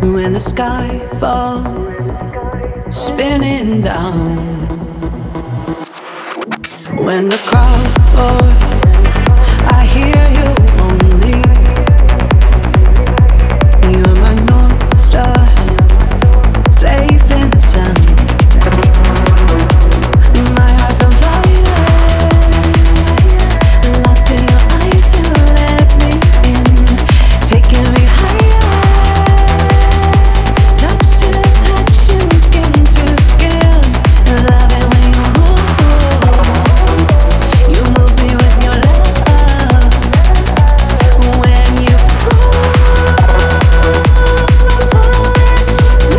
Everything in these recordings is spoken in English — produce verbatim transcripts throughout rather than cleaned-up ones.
When the sky falls, spinning down. When the crowd roars, I hear you only. You're my North Star, safe in the sun. My heart's on fire, locked in your eyes, you let me in, taking me higher. Touch to touch and skin to skin, love it when you move. You move me with your love. When you move, I fall in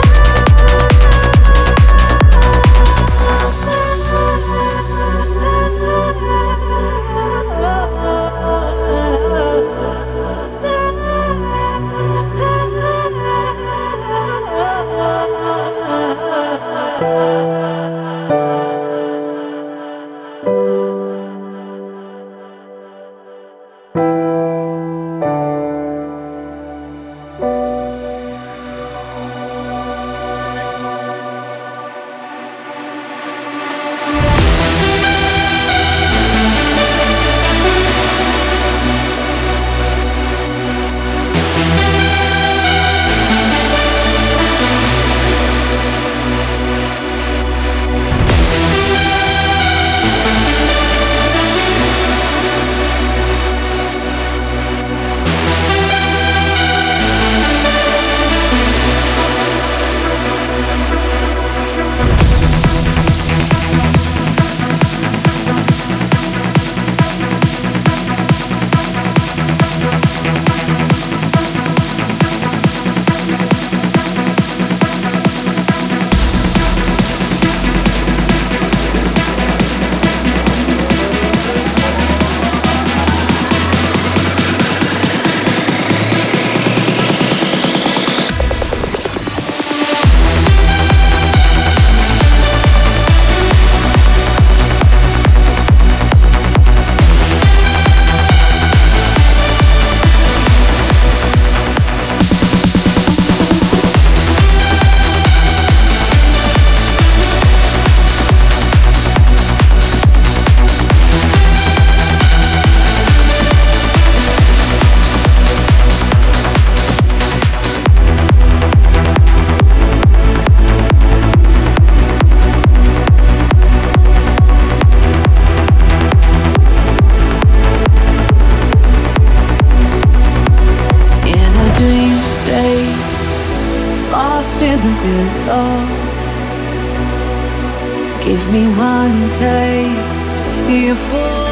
lost in the middle. Give me one taste, you fool.